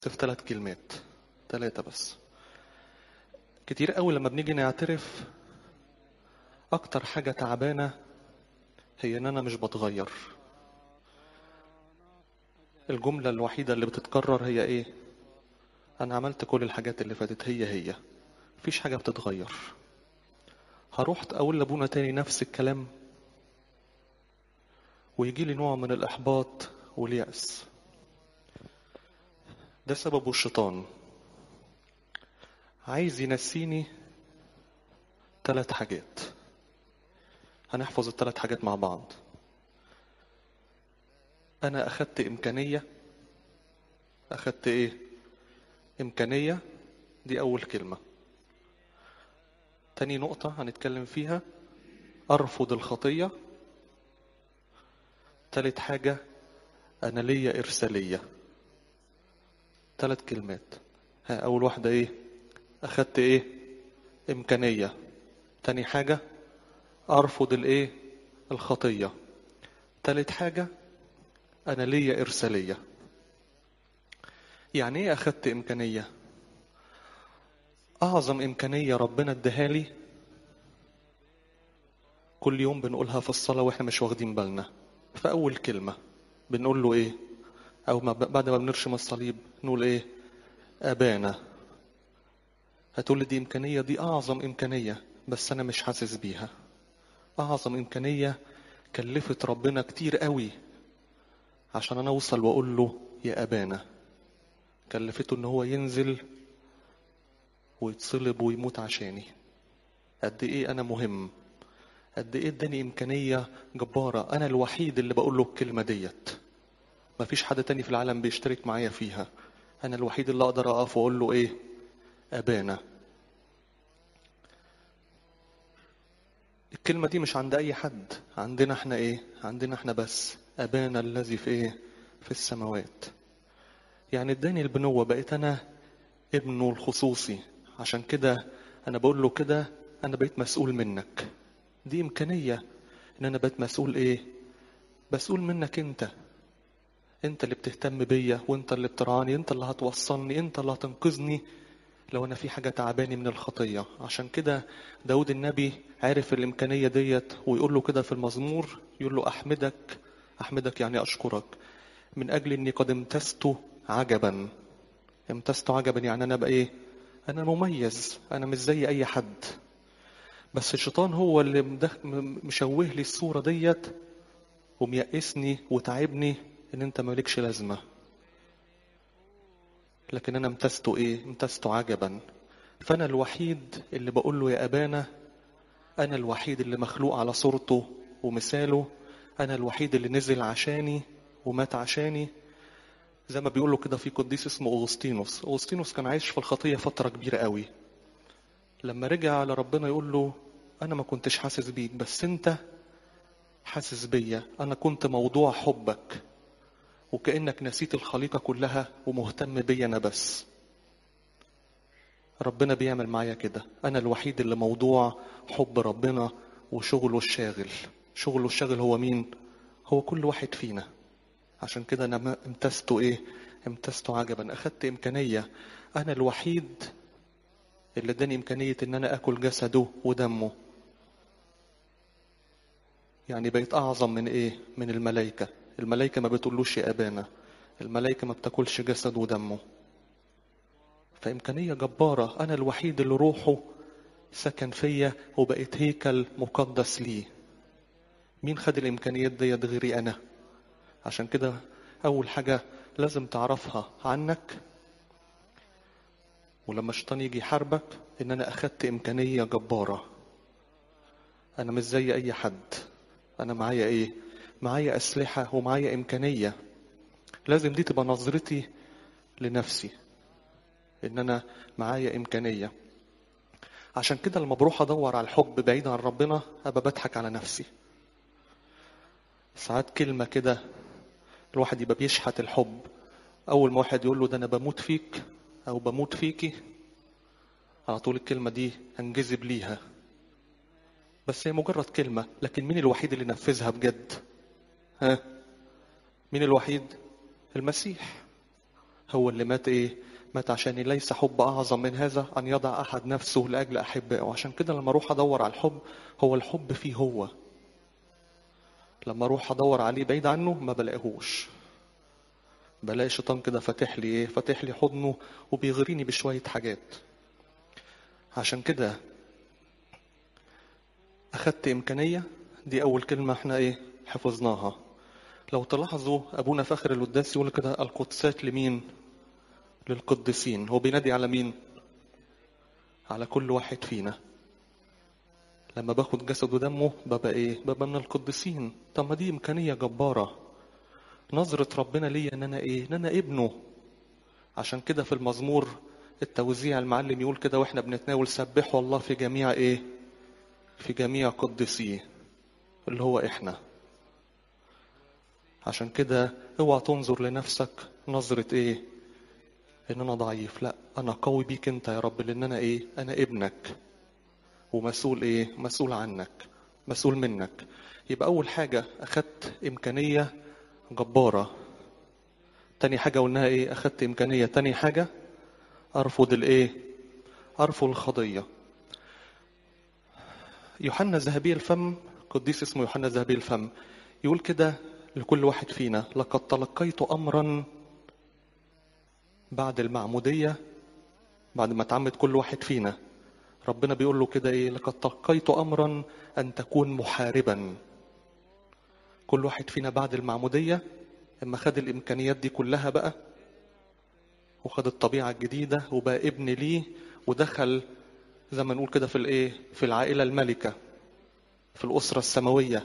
في 3 كلمات، 3 بس. كتير قوي لما بنيجي نعترف اكتر حاجة تعبانة هي ان انا مش بتغير. الجملة الوحيدة اللي بتتكرر هي ايه؟ انا عملت كل الحاجات اللي فاتت، هي مفيش حاجة بتتغير. هروح اقول لابونا تاني نفس الكلام ويجي لي نوع من الاحباط واليأس. ده سببه الشيطان، عايز ينسيني 3 حاجات. هنحفظ ال3 حاجات مع بعض. انا اخدت امكانية. اخدت ايه؟ امكانية. دي اول كلمة. تاني نقطة هنتكلم فيها ارفض الخطية. تالت حاجة انا ليا ارسالية. 3 كلمات. اول واحدة ايه؟ اخدت ايه؟ امكانية. تاني حاجة ارفض الايه؟ الخطية. تالت حاجة انا ليا ارسالية. يعني ايه اخدت امكانية؟ اعظم امكانية ربنا اداهالي كل يوم بنقولها في الصلاة واحنا مش واخدين بالنا. فاول كلمة بنقول له ايه؟ او بعد ما بنرشم الصليب نقول ايه؟ ابانا. هتقول لي دي امكانية، دي اعظم امكانية بس انا مش حاسس بيها. اعظم امكانية كلفت ربنا كتير قوي عشان انا اوصل واقول له يا ابانا. كلفته ان هو ينزل ويتصلب ويموت عشاني. قد ايه انا مهم، قد ايه اداني امكانية جبارة. انا الوحيد اللي بقول له الكلمة ديت، مفيش حد تاني في العالم بيشترك معايا فيها. انا الوحيد اللي اقدر اقف واقول له ايه؟ ابانا. الكلمة دي مش عند اي حد، عندنا احنا ايه؟ عندنا احنا بس. ابانا الذي في ايه؟ في السماوات. يعني اداني البنوة، بقيت انا ابنه الخصوصي. عشان كده انا بقول له كده، انا بقيت مسؤول منك. دي امكانية ان انا بقيت مسؤول ايه؟ مسؤول منك انت. انت اللي بتهتم بيا، وانت اللي بترعاني، انت اللي هتوصلني، انت اللي هتنقذني لو انا في حاجة تعباني من الخطية. عشان كده داود النبي عارف الامكانية ديت ويقول له كده في المزمور، يقول له احمدك. احمدك يعني اشكرك من اجل اني قد امتزت عجبا. امتزت عجبا يعني انا بقى ايه؟ انا مميز، انا مش زي اي حد. بس الشيطان هو اللي مشوه لي الصورة ديت وميأسني وتعبني ان انت مالكش لازمة. لكن انا امتزت ايه؟ امتزت عجبا. فانا الوحيد اللي بقول له يا ابانا. انا الوحيد اللي مخلوق على صورته ومثاله. انا الوحيد اللي نزل عشاني ومات عشاني. زي ما بيقولوا كده في قديس اسمه أغسطينوس. أغسطينوس كان عايش في الخطية فترة كبيرة قوي. لما رجع على ربنا يقول له انا ما كنتش حاسس بيك بس انت حاسس بيا. انا كنت موضوع حبك وكأنك نسيت الخليقة كلها ومهتم بيا انا بس. ربنا بيعمل معايا كده. انا الوحيد اللي موضوع حب ربنا وشغله الشاغل. شغله الشاغل هو مين؟ هو كل واحد فينا. عشان كده انا امتزت ايه؟ امتزت عجبا. اخدت امكانية. انا الوحيد اللي اداني امكانية ان انا اكل جسده ودمه. يعني بقيت اعظم من ايه؟ من الملائكة. الملائكة ما بتقولوش يا ابانا. الملائكة ما بتاكلش جسد ودمه. فامكانية جبارة. انا الوحيد اللي روحه سكن فيا وبقيت هيكل مقدس ليه. مين خد الامكانيات ديت غيري انا؟ عشان كده اول حاجة لازم تعرفها عنك ولما الشيطان يجي يحاربك ان انا اخدت امكانية جبارة. انا مش زي اي حد. انا معايا ايه؟ معايا اسلحة ومعايا امكانية. لازم دي تبقى نظرتي لنفسي، ان انا معايا امكانية. عشان كده لما بروح ادور على الحب بعيد عن ربنا ابقى بضحك على نفسي. ساعات كلمة كده الواحد يبقى بيشحت الحب. اول ما واحد يقول له ده انا بموت فيك او بموت فيكي، على طول الكلمة دي هنجذب ليها. بس هي مجرد كلمة، لكن مين الوحيد اللي نفذها بجد؟ ها؟ مين الوحيد؟ المسيح. هو اللي مات ايه؟ مات عشان ليس حب اعظم من هذا ان يضع احد نفسه لاجل احبائه. وعشان كده لما اروح ادور على الحب، هو الحب فيه هو. لما اروح ادور عليه بعيد عنه ما بلاقيهوش. بلاقي الشيطان كده فاتح لي ايه؟ فاتح لي حضنه وبيغريني بشويه حاجات. عشان كده اخدت امكانيه. دي اول كلمه احنا ايه؟ حفظناها. لو تلاحظوا ابونا في اخر القداس يقول كده القدسات لمين؟ للقديسين. هو بينادي على مين؟ على كل واحد فينا. لما باخد جسد ودمه ببقى ايه؟ ببقى من القديسين. طب ما دي امكانيه جباره. نظره ربنا ليا ان انا ايه؟ ان انا ابنه. عشان كده في المزمور التوزيع المعلم يقول كده واحنا بنتناول: سبحوا الله في جميع ايه؟ في جميع قدسيه، اللي هو احنا. عشان كده اوعى تنظر لنفسك نظره ايه؟ ان انا ضعيف. لا، انا قوي بيك انت يا رب، لان انا ايه؟ انا ابنك ومسؤول ايه؟ مسؤول عنك، مسؤول منك. يبقى اول حاجة اخدت امكانية جبارة. تاني حاجة قلناها ايه؟ اخدت امكانية. تاني حاجة ارفض الايه؟ ارفض الخطية. يوحنا ذهبي الفم، قديس اسمه يوحنا ذهبي الفم، يقول كده لكل واحد فينا: لقد تلقيت امرا بعد المعمودية. بعد ما اتعمد كل واحد فينا، ربنا بيقول له كده ايه؟ لقد تلقيت امرا ان تكون محاربا. كل واحد فينا بعد المعمودية اما خد الامكانيات دي كلها بقى، وخد الطبيعة الجديدة وبقى ابن ليه، ودخل زي ما نقول كده في الايه؟ في العائلة الملكة، في الأسرة السماوية.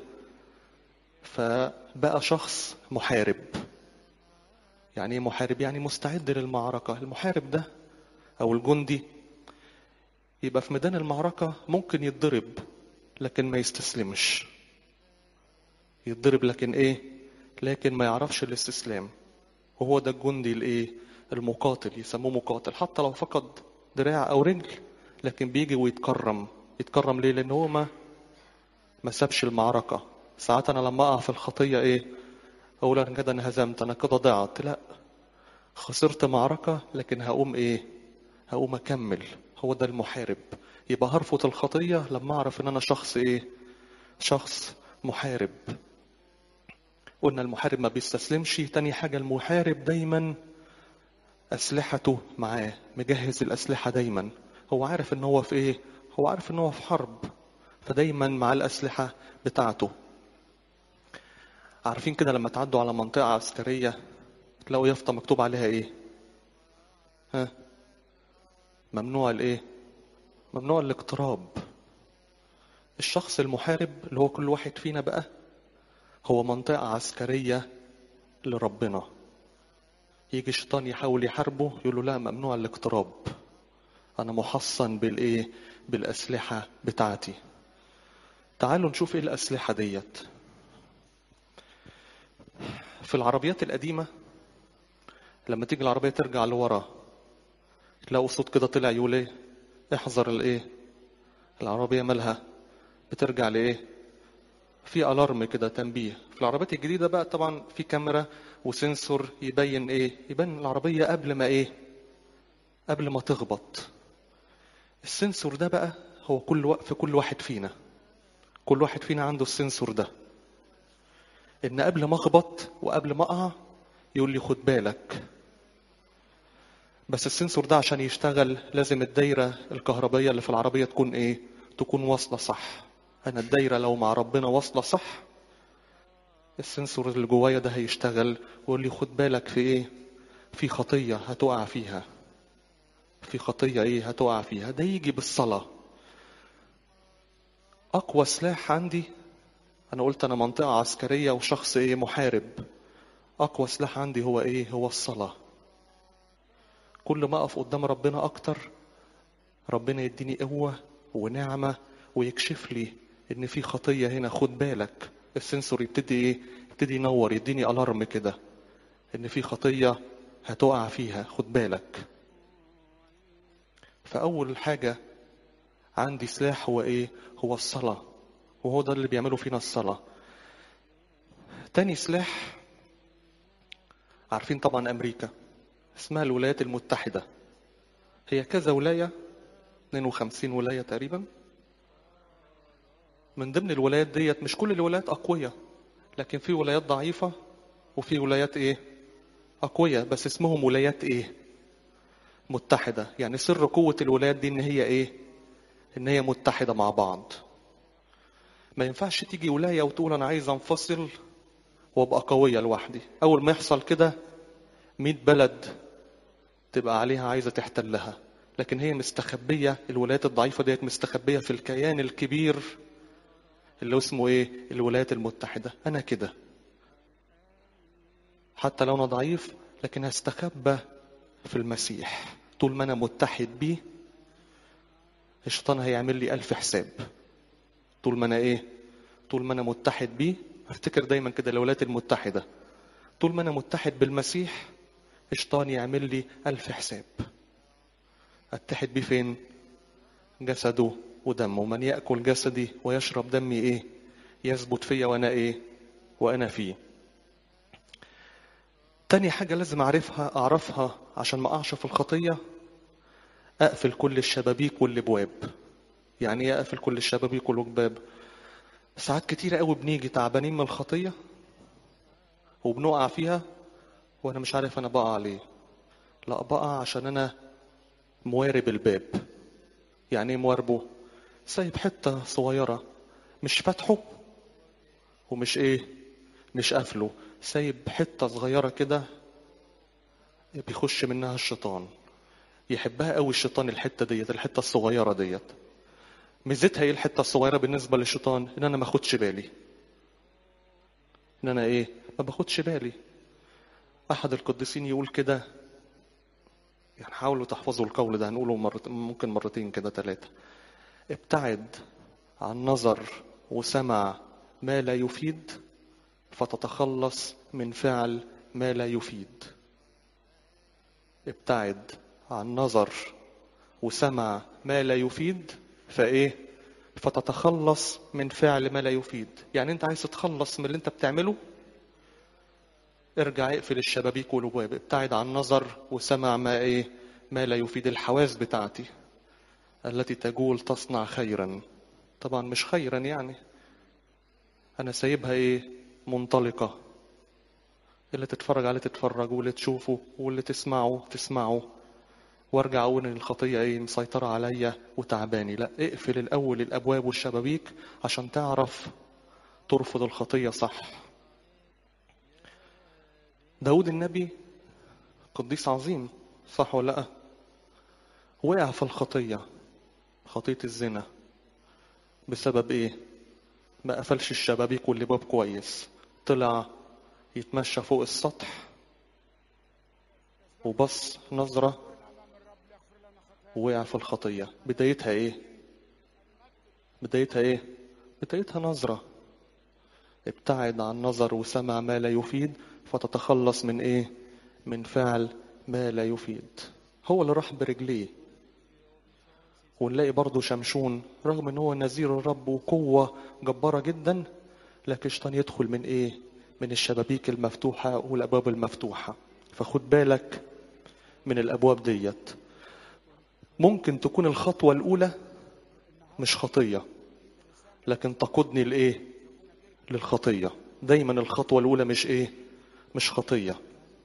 فبقى شخص محارب. يعني ايه محارب؟ يعني مستعد للمعركة. المحارب ده او الجندي يبقى في ميدان المعركة ممكن يتضرب لكن ما يستسلمش. يتضرب لكن ايه؟ لكن ما يعرفش الاستسلام. وهو ده الجندي الايه؟ المقاتل. يسموه مقاتل حتى لو فقد دراع او رجل، لكن بيجي ويتكرم. يتكرم ليه؟ لان هو ما سابش المعركة. ساعات انا لما اقع في الخطية ايه؟ اقول انا كده انا هزمت، انا كده ضعت. لا، خسرت معركة لكن هقوم ايه؟ هقوم اكمل. هو ده المحارب. يبقى هرفض الخطية لما اعرف ان انا شخص ايه؟ شخص محارب. قلنا المحارب ما بيستسلمش. تاني حاجة المحارب دايما أسلحته معاه، مجهز الأسلحة دايما. هو عارف إن هو في إيه؟ هو عارف إن هو في حرب، فدايما مع الأسلحة بتاعته. عارفين كده لما تعدوا على منطقة عسكرية تلاقوا يافطة مكتوب عليها إيه؟ ها؟ ممنوع الإيه؟ ممنوع الاقتراب. الشخص المحارب اللي هو كل واحد فينا بقى هو منطقة عسكرية لربنا. يجي الشيطان يحاول يحاربه يقول له لا، ممنوع الاقتراب. أنا محصن بالإيه؟ بالأسلحة بتاعتي. تعالوا نشوف إيه الأسلحة ديت. في العربيات القديمة لما تيجي العربية ترجع لورا تلاقوا صوت كده طلع يقول ايه؟ احذر الايه؟ العربية مالها؟ بترجع لايه؟ في الارم كده، تنبيه. في العربيات الجديدة بقى طبعا في كاميرا وسنسور يبين ايه؟ يبين العربية قبل ما ايه؟ قبل ما تخبط. السنسور ده بقى هو في كل واحد فينا. كل واحد فينا عنده السنسور ده، ان قبل ما اخبط وقبل ما اقع يقول لي خد بالك. بس السنسور ده عشان يشتغل لازم الدايرة الكهربائية اللي في العربية تكون ايه؟ تكون واصلة صح. انا الدايرة لو مع ربنا واصلة صح، السنسور اللي جوايا ده هيشتغل ويقول لي خد بالك في ايه؟ في خطية هتقع فيها. في خطية ايه؟ هتقع فيها. ده يجي بالصلاة. اقوى سلاح عندي، انا قلت انا منطقة عسكرية وشخص ايه؟ محارب. اقوى سلاح عندي هو ايه؟ هو الصلاة. كل ما اقف قدام ربنا اكتر، ربنا يديني قوة ونعمة ويكشف لي ان في خطية هنا. خد بالك. السنسور يبتدي ايه؟ يبتدي ينور، يديني الارم كده ان في خطية هتقع فيها، خد بالك. فاول حاجة عندي سلاح هو ايه؟ هو الصلاة. وهو ده اللي بيعمله فينا الصلاة. تاني سلاح، عارفين طبعا امريكا اسمها الولايات المتحدة. هي كذا ولاية، 52 ولاية تقريبا. من ضمن الولايات ديت مش كل الولايات أقوياء، لكن في ولايات ضعيفة وفي ولايات ايه؟ أقوياء. بس اسمهم ولايات ايه؟ متحدة. يعني سر قوة الولايات دي ان هي ايه؟ ان هي متحدة مع بعض. ما ينفعش تيجي ولاية وتقول انا عايز انفصل وابقى قوية لوحدي. اول ما يحصل كده 100 بلد تبقى عليها عايزة تحتلها. لكن هي مستخبية، الولايات الضعيفة ديت مستخبية في الكيان الكبير اللي اسمه ايه؟ الولايات المتحدة. انا كده حتى لو انا ضعيف لكن هستخبى في المسيح. طول ما انا متحد بيه الشيطان هيعمل لي 1000 حساب. طول ما انا ايه؟ طول ما انا متحد بيه. افتكر دايما كده الولايات المتحدة، طول ما انا متحد بالمسيح الشيطان يعمل لي 1000 حساب. اتحد بيه فين؟ جسده ودمه. من يأكل جسدي ويشرب دمي ايه؟ يثبت فيا وانا ايه؟ وانا فيه. تاني حاجة لازم اعرفها عشان ما اقعش في الخطية، اقفل كل الشبابيك والابواب. يعني ايه اقفل كل الشبابيك والابواب؟ ساعات كتيرة قوي بنيجي تعبانين من الخطية وبنقع فيها وانا مش عارف انا بقع ليه. لا، بقع عشان انا موارب الباب. يعني ايه مواربه؟ سايب حتة صغيرة، مش فاتحه ومش ايه؟ مش قافله. سايب حتة صغيرة كده بيخش منها الشيطان. يحبها قوي الشيطان الحتة ديت، الحتة الصغيرة ديت. ميزتها ايه الحتة الصغيرة بالنسبة للشيطان؟ ان انا ما اخدش بالي. ان انا ايه؟ ما باخدش بالي. احد القديسين يقول كده، يعني حاولوا تحفظوا القول ده، هنقوله ممكن مرتين كده 3. ابتعد عن نظر وسمع ما لا يفيد فتتخلص من فعل ما لا يفيد. ابتعد عن نظر وسمع ما لا يفيد فايه؟ فتتخلص من فعل ما لا يفيد. يعني انت عايز تتخلص من اللي انت بتعمله، ارجع اقفل الشبابيك والابواب. ابتعد عن نظر وسمع ما ايه؟ ما لا يفيد. الحواس بتاعتي التي تجول تصنع خيرا، طبعا مش خيرا يعني. انا سايبها ايه؟ منطلقة. اللي تتفرج عليه تتفرج، واللي تشوفه واللي تسمعه تسمعه، وارجع اقول ان الخطية ايه؟ مسيطرة عليا وتعباني. لا، اقفل الاول الابواب والشبابيك عشان تعرف ترفض الخطية صح. داود النبي قديس عظيم، صح ولا لا؟ وقع في الخطية، خطية الزنا. بسبب ايه؟ ما قفلش الشبابيك والابواب كويس. طلع يتمشى فوق السطح وبص نظرة ووقع في الخطية. بدايتها ايه؟ بدايتها ايه؟ بدايتها نظرة. ابتعد عن نظر وسمع ما لا يفيد فتتخلص من ايه؟ من فعل ما لا يفيد. هو اللي راح برجليه. ونلاقي برضو شمشون رغم ان هو نذير الرب وقوة جبارة جدا، لكن الشيطان يدخل من ايه؟ من الشبابيك المفتوحة والابواب المفتوحة. فخد بالك من الابواب ديت. ممكن تكون الخطوة الاولى مش خطية لكن تقودني لايه؟ للخطية. دايما الخطوة الاولى مش ايه؟ مش خطية.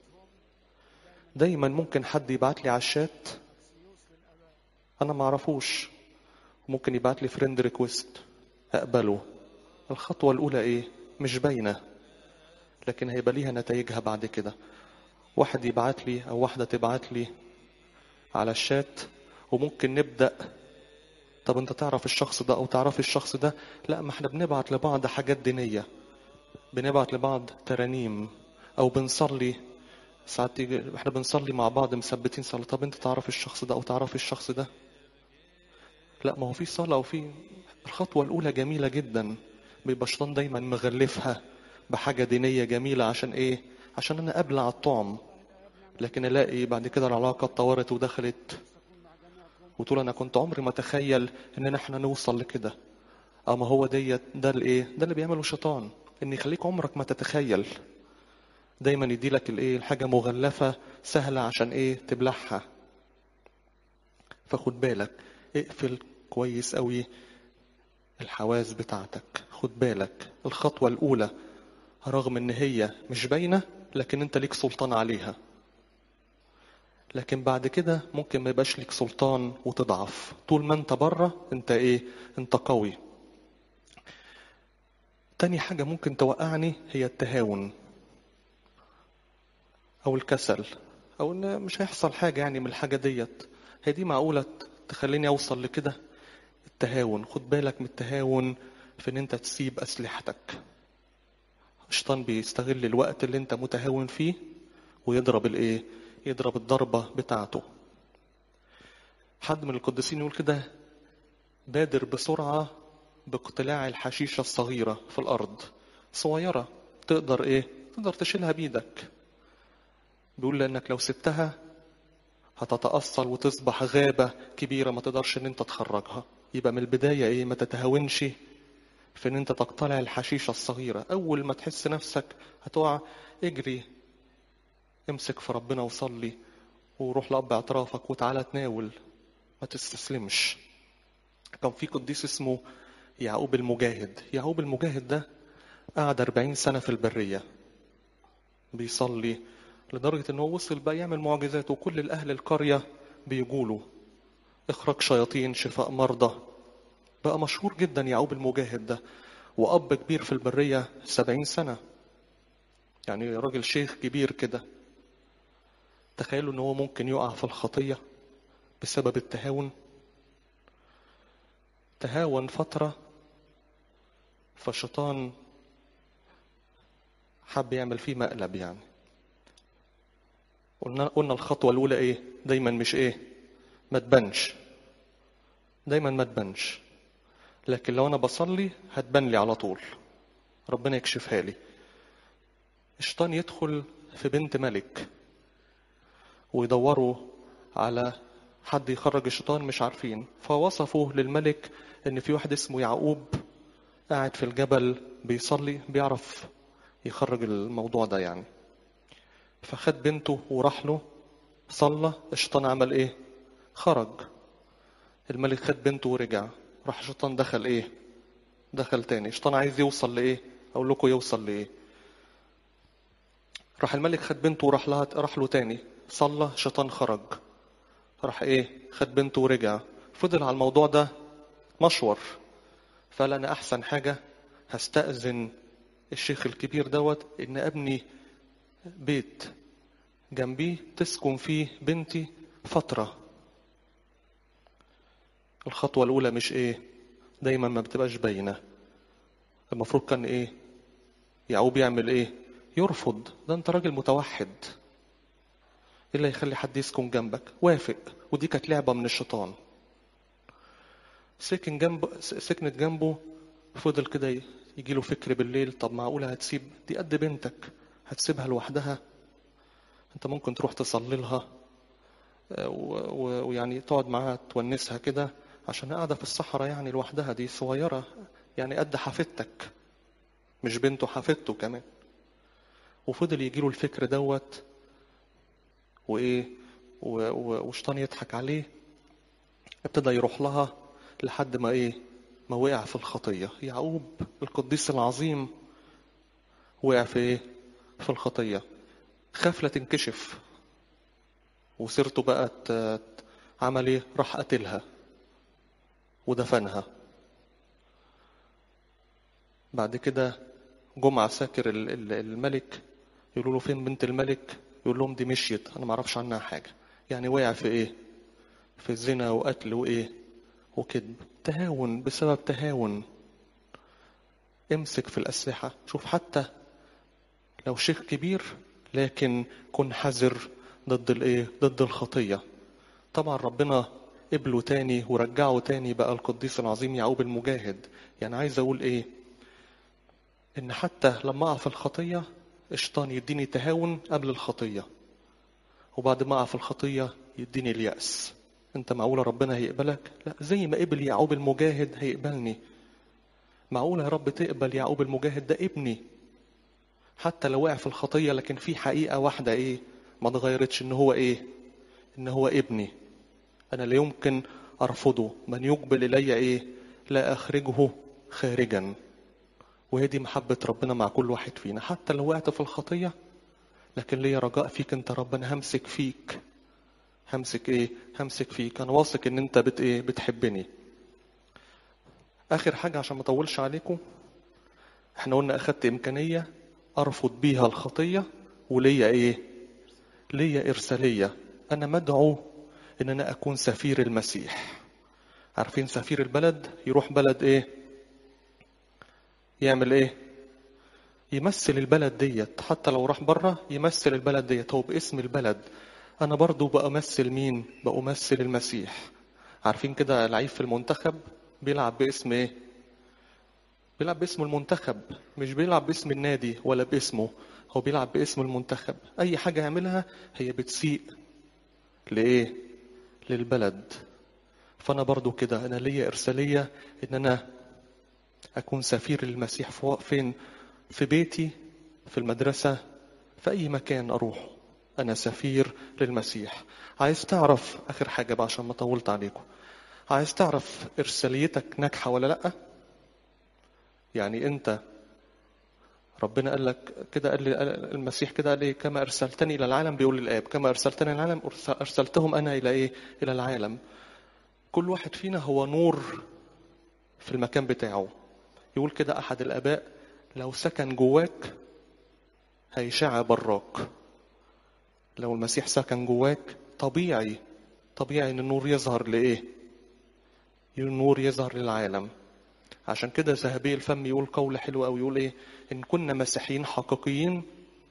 دايما ممكن حد يبعت لي على الشات انا ما اعرفوش، ممكن يبعت لي فريند ريكويست اقبله. الخطوة الاولى ايه؟ مش باينة لكن هيبقى ليها نتائجها بعد كده. واحد يبعت لي او واحدة تبعت لي على الشات وممكن نبدأ، طب انت تعرف الشخص ده او تعرف الشخص ده؟ لا، ما احنا بنبعت لبعض حاجات دينية، بنبعت لبعض ترانيم او بنصلي. ساعات تيجي احنا بنصلي مع بعض مثبتين صلاة، طب انت تعرف الشخص ده او تعرف الشخص ده؟ لا، ما هو في صلاة وفي. الخطوة الاولى جميلة جدا، بيبقى الشيطان دايما مغلفها بحاجة دينية جميلة. عشان ايه؟ عشان انا ابلع الطعم. لكن الاقي بعد كده العلاقة اتطورت ودخلت، وتقول انا كنت عمري ما اتخيل ان احنا نوصل لكده. اما هو ده الايه؟ ده اللي بيعمله الشيطان، ان يخليك عمرك ما تتخيل. دايما يدي لك الايه الحاجة مغلفة سهلة عشان ايه تبلعها. فخد بالك، اقفل كويس قوي الحواس بتاعتك. خد بالك الخطوة الأولى رغم ان هي مش باينة لكن انت ليك سلطان عليها، لكن بعد كده ممكن ما يبقاش ليك سلطان وتضعف. طول ما انت بره انت ايه؟ انت قوي. تاني حاجة ممكن توقعني هي التهاون او الكسل، او ان مش هيحصل حاجة يعني من الحاجة ديت. هي دي معقولة تخليني اوصل لكده؟ التهاون، خد بالك من التهاون في ان انت تسيب اسلحتك. الشيطان بيستغل الوقت اللي انت متهاون فيه ويضرب الايه؟ يضرب الضربة بتاعته. حد من القديسين يقول كده: بادر بسرعة باقتلاع الحشيشة الصغيرة في الأرض. صغيرة تقدر ايه؟ تقدر تشيلها بيدك. بيقول لأنك لو سبتها هتتأصل وتصبح غابة كبيرة ما تقدرش ان انت تخرجها. يبقى من البداية ايه؟ ما تتهاونش في ان انت تقتلع الحشيشة الصغيرة. اول ما تحس نفسك هتقع اجري، امسك في ربنا وصلي وروح لأب اعترافك وتعالى تناول، ما تستسلمش. كان في قديس اسمه يعقوب المجاهد. يعقوب المجاهد ده قعد 40 سنة في البرية بيصلي، لدرجة ان هو وصل بقى يعمل معجزات وكل الأهل القرية بيقولوا اخرج شياطين، شفاء مرضى. بقى مشهور جدا يعقوب المجاهد ده، وأب كبير في البرية 70 سنة، يعني راجل شيخ كبير كده. تخيلوا ان هو ممكن يقع في الخطية بسبب التهاون. تهاون فترة فالشيطان حب يعمل فيه مقلب يعني. قلنا الخطوة الأولى ايه؟ دايما مش ايه؟ ما تبانش، دايما ما تبانش. لكن لو انا بصلي هتبان لي على طول، ربنا يكشفها لي. الشيطان يدخل في بنت ملك ويدوروا على حد يخرج الشيطان مش عارفين، فوصفوا للملك ان في واحد اسمه يعقوب قاعد في الجبل بيصلي بيعرف يخرج الموضوع ده يعني. فخد بنته وراح له صلى. الشيطان عمل ايه؟ خرج. الملك خد بنته ورجع، راح الشيطان دخل ايه؟ دخل تاني. الشيطان عايز يوصل لايه؟ اقول لكم يوصل لايه. راح الملك خد بنته وراح راح له تاني صلى. الشيطان خرج، راح ايه؟ خد بنته ورجع. فضل على الموضوع ده مشور. فقال انا احسن حاجة هستأذن الشيخ الكبير دوت ان ابني بيت جنبيه تسكن فيه بنتي فترة. الخطوة الأولى مش إيه؟ دايما ما بتبقاش باينة. المفروض كان إيه؟ يعقوب يعمل إيه؟ يرفض. ده أنت راجل متوحد، إيه اللي يخلي حد يسكن جنبك؟ وافق. ودي كانت لعبة من الشيطان. سكنت جنبه. فضل كده يجي له فكر بالليل: طب معقولة هتسيب دي قد بنتك هتسيبها لوحدها؟ أنت ممكن تروح تصلي لها ويعني تقعد معاها تونسها كده، عشان قاعدة في الصحراء يعني لوحدها، دي صغيرة يعني قد حفيدتك، مش بنته، حفيدته كمان. وفضل يجيله الفكر دوت وايه وشيطان يضحك عليه. ابتدى يروح لها لحد ما ايه؟ ما وقع في الخطية. يعقوب القديس العظيم وقع في ايه؟ في الخطية. خاف لا تنكشف وسيرته بقت. عمل ايه؟ راح قتلها ودفنها. بعد كده جم عساكر الملك يقولوا له فين بنت الملك؟ يقول لهم دي مشيت، انا ما اعرفش عنها حاجة. يعني وقع في ايه؟ في الزنا وقتل وايه؟ وكذب. تهاون بسبب تهاون. امسك في الأسلحة. شوف حتى لو شيخ كبير لكن كن حذر ضد الايه؟ ضد الخطية. طبعا ربنا قبله تاني ورجعه تاني بقى القديس العظيم يعقوب المجاهد. يعني عايز اقول ايه؟ ان حتى لما اقع في الخطية الشيطان يديني تهاون قبل الخطية، وبعد ما اقع في الخطية يديني اليأس. انت معقولة ربنا هيقبلك؟ لا، زي ما قبل يعقوب المجاهد هيقبلني. معقولة يا رب تقبل يعقوب المجاهد ده ابني؟ حتى لو وقع في الخطية لكن في حقيقة واحدة ايه ما اتغيرتش، ان هو ايه، ان هو ابني. انا لا يمكن ارفضه، من يقبل الي ايه لا اخرجه خارجا. وهي دي محبة ربنا مع كل واحد فينا. حتى لو وقعت في الخطية لكن ليا رجاء فيك انت ربنا، همسك فيك. همسك ايه؟ همسك فيك. انا واثق ان انت ايه بتحبني. اخر حاجة عشان ما اطولش عليكم، احنا قلنا اخدت امكانية ارفض بيها الخطية، وليا ايه؟ ليا ارسالية. انا مدعو ان انا اكون سفير المسيح. عارفين سفير البلد يروح بلد ايه؟ يعمل ايه؟ يمثل البلد ديت. حتى لو راح بره يمثل البلد ديت، هو باسم البلد. انا برضو بأمثل مين؟ بأمثل المسيح. عارفين كده لعيب في المنتخب بيلعب باسم ايه؟ بيلعب باسم المنتخب، مش بيلعب باسم النادي ولا باسمه، هو بيلعب باسم المنتخب. اي حاجة يعملها هي بتسيء لايه؟ للبلد. فانا برضو كده انا ليا ارسالية ان انا اكون سفير المسيح فين؟ في بيتي، في المدرسة، في اي مكان اروح انا سفير للمسيح. عايز تعرف اخر حاجة بقى عشان ما طولت عليكم، عايز تعرف ارساليتك ناجحة ولا لا؟ يعني انت ربنا قال لك كده، قال لي المسيح كده قال ايه؟ كما ارسلتني الى العالم، بيقول للاب كما ارسلتني الى العالم ارسلتهم انا الى ايه؟ الى العالم. كل واحد فينا هو نور في المكان بتاعه. يقول كده احد الاباء لو سكن جواك هيشع براك. لو المسيح سكن جواك طبيعي، طبيعي ان النور يظهر لايه؟ النور يظهر للعالم. عشان كده ذهبي الفم يقول قول حلو قوي، يقول ايه؟ ان كنا مسيحيين حقيقيين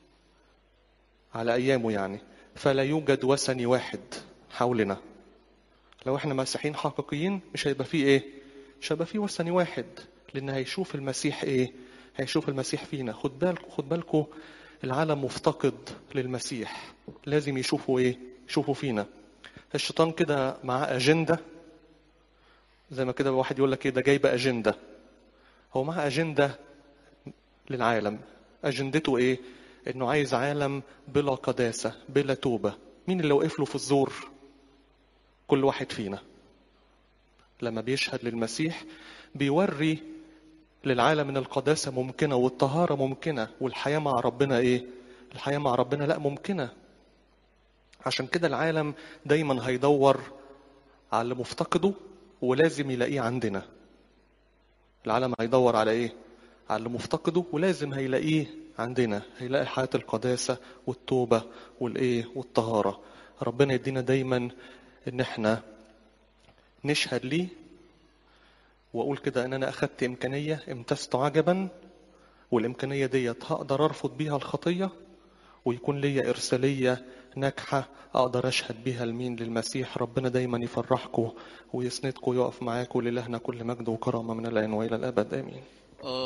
على ايامه يعني، فلا يوجد وثني واحد حولنا. لو احنا مسيحيين حقيقيين مش هيبقى فيه ايه؟ مش هيبقى فيه وثني واحد، لان هيشوف المسيح ايه؟ هيشوف المسيح فينا. خد بالكم العالم مفتقد للمسيح، لازم يشوفوا ايه؟ يشوفوا فينا. الشيطان كده معاه اجنده، زي ما كده واحد يقول لك ايه ده جايب اجنده. هو معاه اجنده للعالم. اجندته ايه؟ انه عايز عالم بلا قداسه بلا توبه. مين اللي وقف له في الزور؟ كل واحد فينا لما بيشهد للمسيح بيوري للعالم ان القداسه ممكنه والطهاره ممكنه والحياه مع ربنا ايه؟ الحياه مع ربنا لا ممكنه. عشان كده العالم دايما هيدور على اللي مفتقده ولازم يلاقيه عندنا. العالم هيدور على ايه؟ على اللي مفتقده ولازم هيلاقيه عندنا. هيلاقي حياة القداسة والتوبة والايه والطهارة. ربنا يدينا دايما ان احنا نشهد ليه. واقول كده ان انا اخدت امكانية امتزت عجبا، والامكانية ديت هقدر ارفض بيها الخطية، ويكون ليا ارسالية ناجحة اقدر اشهد بيها لمين؟ للمسيح. ربنا دايما يفرحكم ويسندكم ويقف معاكم. لإلهنا كل مجد وكرامة من الآن وإلى الأبد آمين.